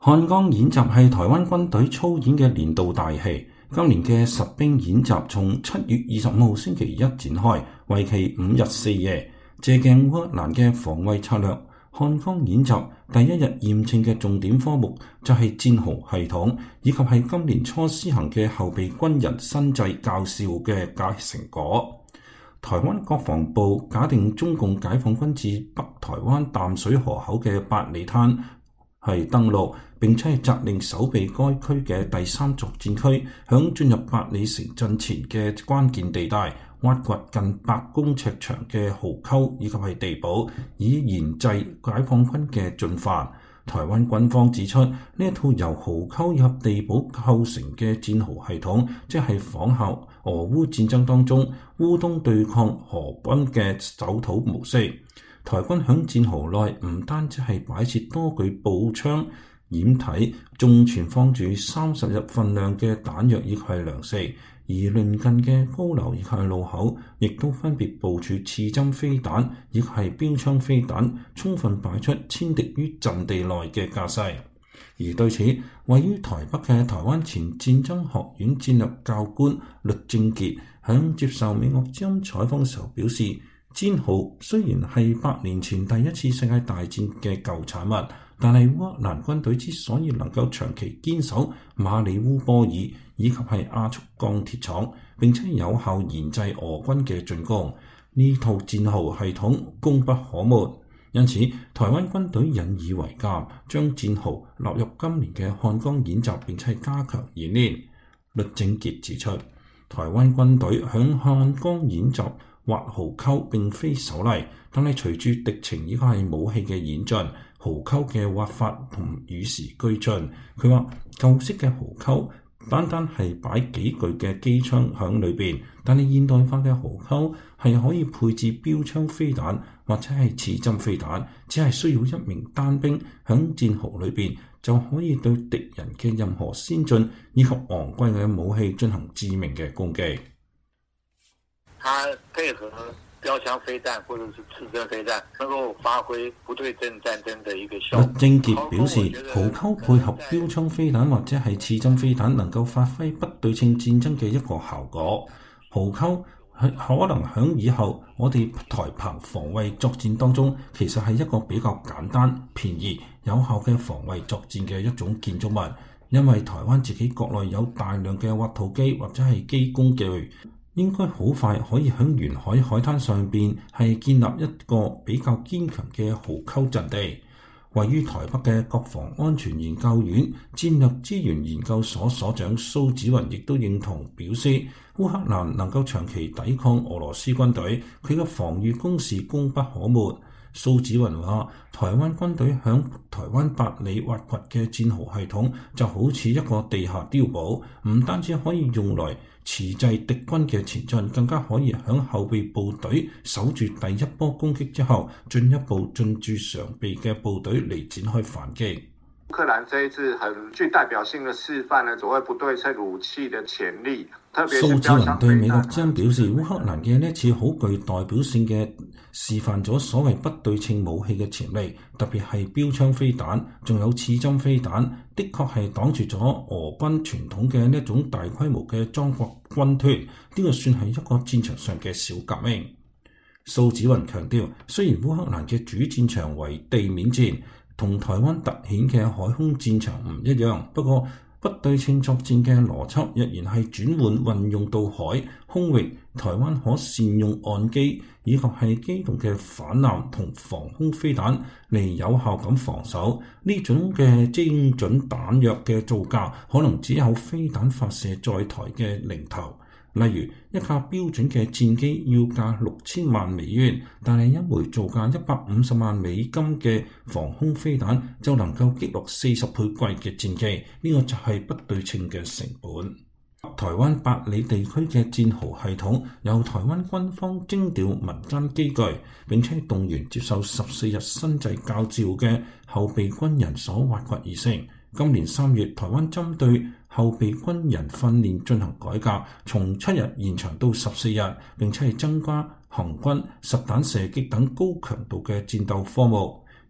漢江演習係台灣軍隊操演嘅年度大戲。今年嘅實兵演習從7月25號星期一展開，為期5日4夜。借鏡烏克蘭嘅防衛策略，漢江演習第一日驗證嘅重點科目就係戰壕系統，以及係今年初施行嘅後備軍人新制教召嘅成果。台灣國防部假定中共解放軍至北台灣淡水河口嘅八里灘係登陸，並且係責令守備該區嘅第3作戰區，響進入八里城鎮前嘅關鍵地帶挖掘近8公尺長嘅壕溝，以及係地堡，以研製解放軍嘅進犯。台灣軍方指出，呢一套由壕溝以及地堡構成嘅戰壕系統，即係仿效俄烏戰爭當中烏東對抗俄軍嘅守土模式。台軍響戰壕內唔單止係擺設多具步槍掩體，仲存放住30日份量嘅彈藥以及係糧食，而鄰近嘅高樓以及係路口，亦都分別部署刺針飛彈以及係標槍飛彈，充分擺出殲敵於陣地內嘅架勢。而對此，位於台北嘅台灣前戰爭學院戰略教官栗正傑響接受美國之音採訪時候表示，戰壕雖然係100年前第一次世界大戰嘅舊產物，但係烏克蘭軍隊之所以能夠長期堅守馬里烏波爾以及係亞速鋼鐵廠，並且有效研製俄軍嘅進攻，呢套戰壕系統功不可沒。因此，台灣軍隊引以為鑑，將戰壕納入今年嘅漢江演習，並且加強演練。栗正傑指出，台灣軍隊響漢江演習挖壕溝並非首例，但係隨住敵情以及係武器嘅演進，壕溝嘅挖法同與時俱進。佢話舊式嘅壕溝單係擺幾具嘅機槍響裏邊，但係現代化嘅壕溝係可以配置標槍飛彈或者係刺針飛彈，只係需要一名單兵響戰壕裏邊就可以對敵人嘅任何先進以及昂貴嘅武器進行致命嘅攻擊。 它配合標槍飛彈或者是刺針飛彈，能夠發揮不對稱戰爭的一個效果。 栗正傑表示，壕溝配合標槍飛彈或者係刺針飛彈，能夠發揮不對稱戰爭嘅一個效果。壕溝可能響以後我哋台澎防衛作戰當中，其實係一個比較簡單、便宜、有效嘅防衛作戰嘅一種建築物，因為台灣自己國內有大量嘅挖土機或者係機工具。應該好快可以喺沿海海灘上邊係建立一個比較堅強嘅壕溝陣地。位於台北嘅國防安全研究院戰略資源研究所所長蘇紫雲亦都認同表示，烏克蘭能夠長期抵抗俄羅斯軍隊，佢嘅防禦工事功不可沒。蘇紫雲話，台灣軍隊響台灣8里挖掘嘅戰壕系統就好似一個地下碉堡，唔單止可以用來遲滯敵軍嘅前進，更加可以響後備部隊守住第一波攻擊之後，進一步進駐常備嘅部隊嚟展開反擊。 烏克蘭這一次很具代表性的示範呢，所謂不對稱武器的潛力。 蘇紫雲對美國之音表示，烏克蘭嘅呢一次好具代表性嘅示範咗所謂不對稱武器嘅潛力，特別係標槍飛彈，仲有刺針飛彈，的確係擋住咗俄軍傳統嘅呢一種大規模嘅裝甲軍團，呢個算係一個戰場上嘅小革命。蘇紫雲強調，雖然烏克蘭嘅主戰場為地面戰，同台灣突顯嘅海空戰場唔一樣，不過不對稱作戰嘅邏輯若然係轉換運用到海空域，台灣可善用岸基以及係機動嘅反艦同防空飛彈嚟有效咁防守。呢種嘅精準彈藥嘅造價可能只有飛彈發射在台嘅零頭。例如一架標準嘅戰機要價6000萬美元，但係一枚造價150萬美金嘅防空飛彈就能夠擊落40倍貴嘅戰機，呢個就係不對稱嘅成本。台灣8里地區嘅戰壕系統由台灣軍方徵調民間機具，並且動員接受14日新制教召嘅後備軍人所挖掘而成。今年3月，台灣針對後備軍人訓練進行改革，從7日延長到14日，並且係增加行軍、實彈射擊等高強度嘅戰鬥科目。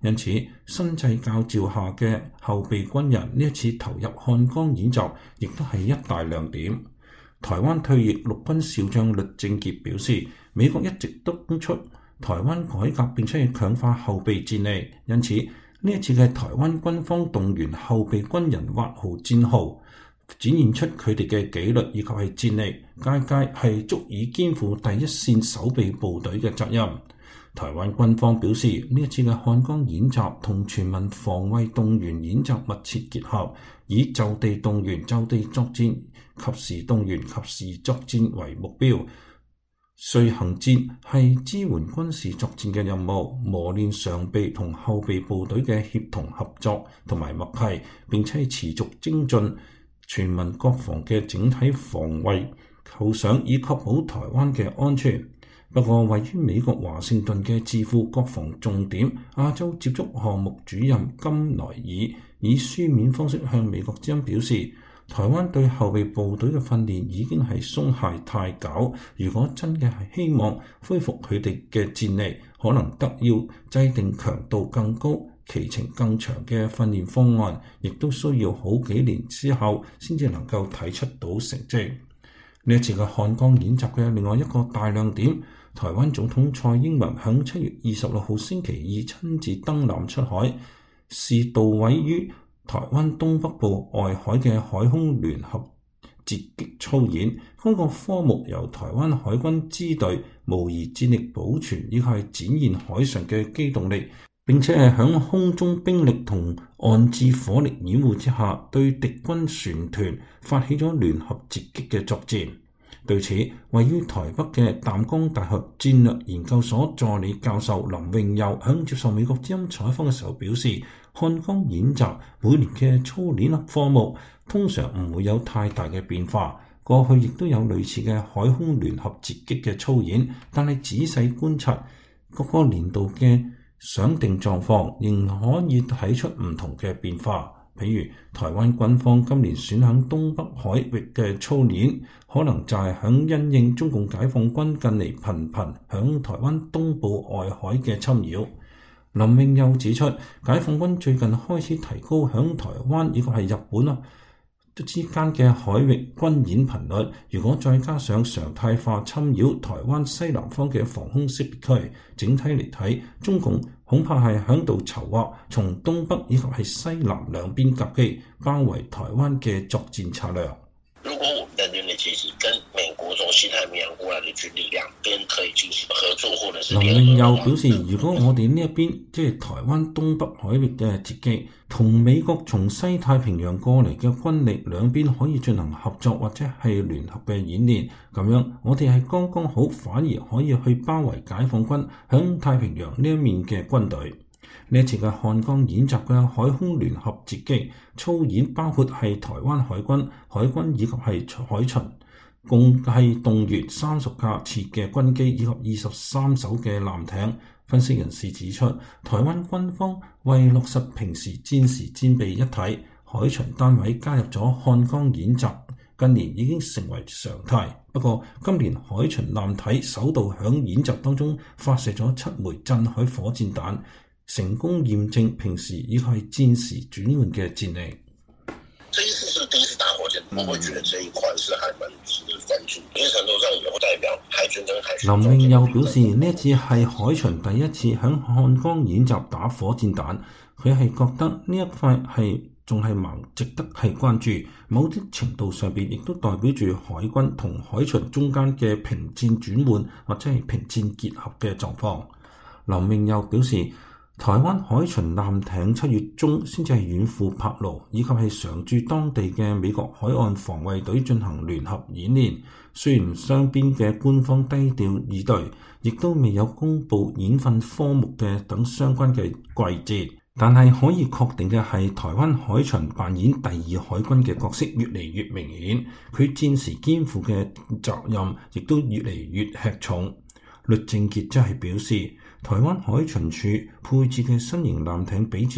因此新制教召下嘅後備軍人呢一次投入漢江演習，亦都係一大亮點。台灣退役陸軍少將栗正傑表示，美國一直督促台灣改革並且強化後備戰力，因此呢一次嘅台灣軍方動員後備軍人挖號戰號，展現出佢哋嘅紀律以及係戰力，皆係足以肩負第一線守備部隊嘅責任。台灣軍方表示，呢一次嘅漢江演習同全民防衛動員演習密切結合，以就地動員、就地作戰、及時動員、及時作戰為目標。遂行戰係支援軍事作戰嘅任務，磨練上備同後備部隊嘅協同合作同埋默契，並且持續精進全民國防嘅整體防衛構想，以確保台灣嘅安全。不過，位於美國華盛頓嘅智庫國防重點亞洲接觸項目主任金萊爾以書面方式向美國之音表示，台灣對後備部隊嘅訓練已經係鬆懈太久，如果真嘅係希望恢復佢哋嘅戰力，可能得要制定強度更高、期程更長嘅訓練方案，亦都需要好幾年之後先至能夠睇出到成績。呢一次嘅漢江演習嘅另外一個大亮點，台灣總統蔡英文響7月26號星期二親自登艦出海，是到位於台灣東北部外海嘅海空聯合截擊操演。嗰個科目由台灣海軍支隊模擬戰力保存，以及係展現海上嘅機動力，並且係響空中兵力同岸置火力掩護之下，對敵軍船團發起咗聯合截擊嘅作戰。對此，位於台北嘅淡江大學戰略研究所助理教授林榮佑響接受美國之音採訪嘅時候表示，漢江演習每年嘅操練科目通常唔會有太大嘅變化，過去亦都有類似嘅海空聯合截擊嘅操演，但係仔細觀察各個年度嘅想定狀況，仍可以睇出唔同嘅變化。譬如台灣軍方今年選響東北海域嘅操練，可能就係響因應中共解放軍近嚟頻響台灣東部外海嘅侵擾。林榮佑指出，解放軍最近開始提高響台灣以及係日本之間嘅海域軍演頻率，如果再加上常態化侵擾台灣西南方嘅防空識別區，整體嚟睇，中共恐怕係響度籌劃從東北以及係西南兩邊夾擊包圍台灣嘅作戰策略。 如果我們的能力其實跟美國從西太平洋過來的軍力量跟可以進行合作，或者是林榮佑表示，如果我哋呢一邊即係台灣東北海域嘅截擊，同美國從西太平洋過嚟嘅軍力兩邊可以進行合作或者係聯合嘅演練，咁樣我哋係剛剛好，反而可以去包圍解放軍響太平洋呢一面嘅軍隊。呢一次嘅漢江演習嘅海空聯合截擊操演，包括係台灣海軍以及係海巡，共係動員30架次嘅軍機以及23艘嘅艦艇。分析人士指出，台灣軍方為落實平時戰時戰備一體，海巡單位加入咗漢江演習，近年已經成為常態。不過今年海巡艦體首度響演習當中發射咗7枚鎮海火箭彈，成功驗證平時以及係戰時轉換嘅戰力。 這一次是第一次打火箭，我會覺得這一塊是還蠻值得關注，一定程度上也會代表海軍跟海巡。 林榮佑表示，呢一次係海巡第一次響漢江演習打火箭彈，佢係覺得呢一塊係仲係值得係關注，某啲程度上邊亦都代表住海軍同海巡中間嘅平戰轉換或者係平戰結合嘅狀況。林榮佑表示，台灣海巡艦艇7月中先至係遠赴柏勞，以及係常駐當地嘅美國海岸防衛隊進行聯合演練。雖然雙邊嘅官方低調以對，亦都未有公布演訓科目嘅等相關嘅季節，但係可以確定嘅係，台灣海巡扮演第二海軍嘅角色越嚟越明顯，佢戰時肩負嘅責任亦都越嚟越吃重。栗正傑則係表示，台灣海巡署配置嘅新型艦艇比照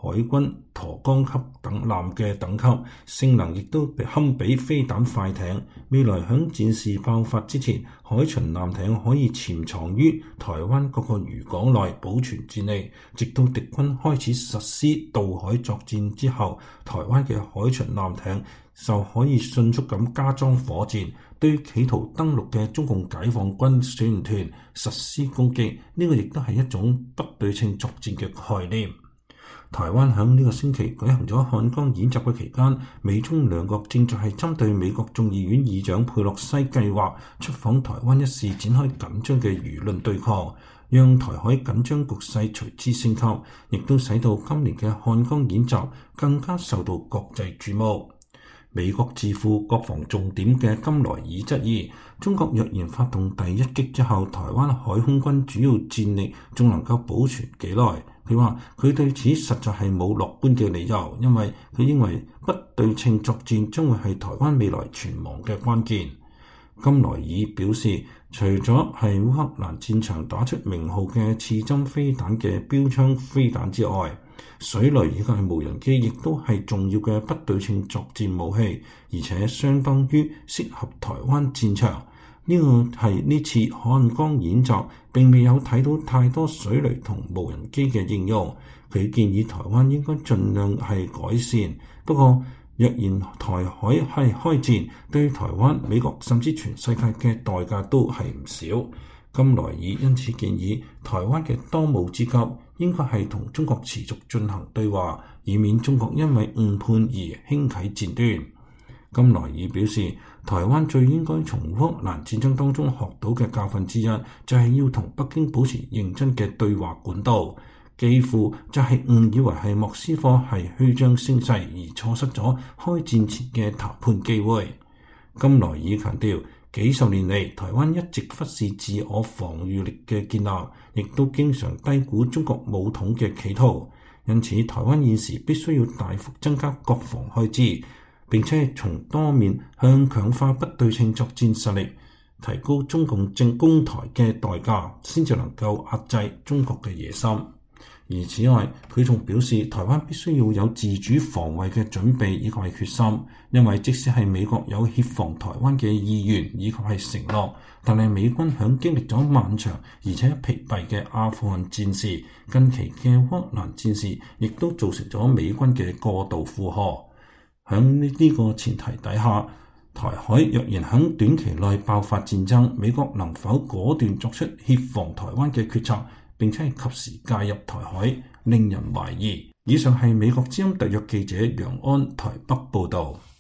海軍沱江級等艦嘅等級，性能亦都堪比飛彈快艇。未來響戰事爆發之前，海巡艦艇可以潛藏於台灣各個漁港內保存戰力，直到敵軍開始實施渡海作戰之後，台灣嘅海巡艦艇就可以迅速咁加裝火箭，對企圖登陸嘅中共解放軍船團實施攻擊。呢個亦都係一種不對稱作戰嘅概念。台灣響呢個星期舉行咗漢江演習嘅期間，美中兩國正在係針對美國眾議院議長佩洛西計劃出訪台灣一事展開緊張嘅輿論對抗，讓台海緊張局勢隨之升級，亦都使到今年嘅漢江演習更加受到國際注目。美國智庫國防重點嘅甘萊爾質疑，中國若然發動第一擊之後，台灣海空軍主要戰力仲能夠保存幾耐？佢話佢對此實在係冇樂觀嘅理由，因為佢認為不對稱作戰將會係台灣未來存亡嘅關鍵。甘萊爾表示，除咗係烏克蘭戰場打出名號嘅刺針飛彈嘅標槍飛彈之外，水雷以及係無人機亦都係重要嘅不對稱作戰武器，而且相當於適合台灣戰場。呢個係呢次漢江演習並未有睇到太多水雷同無人機嘅應用。佢建議台灣應該盡量係改善。不過，若然台海係開戰，對台灣、美國甚至全世界嘅代價都係唔少。甘萊爾因此建議台灣嘅當務之急應該係同中國持續進行對話，以免中國因為誤判而輕啟戰端。甘萊爾表示，台灣最應該從烏克蘭戰爭當中學到嘅教訓之一，就係要同北京保持認真嘅對話管道。幾乎就係誤以為係莫斯科係虛張聲勢，而錯失咗開戰前嘅談判機會。甘萊爾強調，幾十年嚟，台灣一直忽視自我防禦力嘅建立，亦都經常低估中國武統嘅企圖。因此，台灣現時必須要大幅增加國防開支，並且從多面向強化不對稱作戰實力，提高中共正攻台嘅代價，先至能夠壓制中國嘅野心。而此外，佢仲表示，台灣必須要有自主防衛嘅準備以及係決心，因為即使係美國有協防台灣嘅意願以及係承諾，但係美軍響經歷咗漫長而且疲憊嘅阿富汗戰事、近期嘅烏克蘭戰事，亦都造成咗美軍嘅過度負荷。響呢個前提底下，台海若然響短期內爆發戰爭，美國能否果斷作出協防台灣嘅決策，並且係及時介入台海，令人懷疑。以上係美國之音特約記者楊安台北報導。